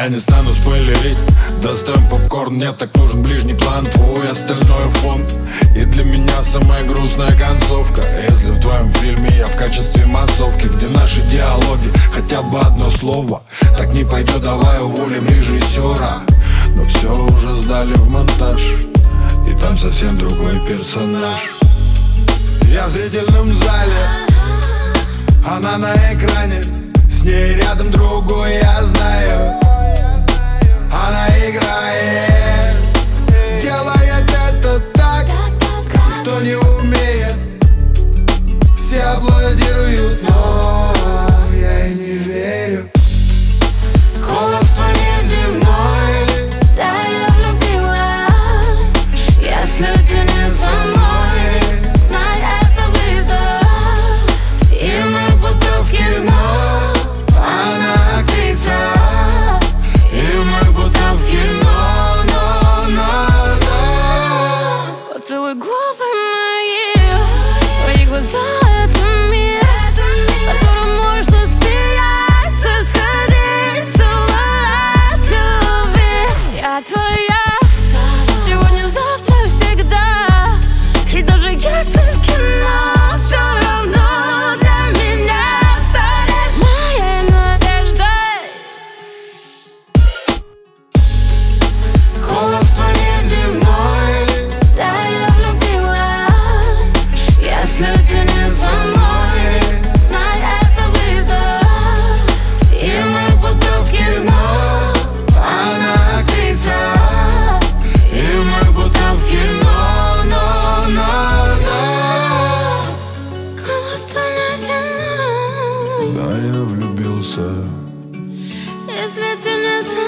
Я не стану спойлерить, достоин попкорн, мне так нужен ближний план, твой остальной фон. И для меня самая грустная концовка, если в твоем фильме я в качестве массовки, где наши диалоги хотя бы одно слово. Так не пойдет, давай уволим режиссера. Но все уже сдали в монтаж, и там совсем другой персонаж. Я в зрительном зале, она на экране, с ней рядом другой, я знаю. Она играет, делает это так, как никто не умеет. Все аплодируют, но я и не верю. Голос твой неземной, да, я влюбилась. Если ты не со мной, знай, это вызов. И мы будто в кино, она актриса. И мы будто в кино, но поцелуй губы мои, твои глаза — это мир, в котором можно смеяться, сходить с ума от любви. Я твоя сегодня, завтра, всегда. И даже если в кино, все равно для меня станешь моей надеждой. Голос твой неземной, да, я влюбилась. Если ты не со мной, знай, это вызов. И мы будто в кино, она актриса. И мы будто в кино, но голос твой неземной, Да, я влюбился. если ты не со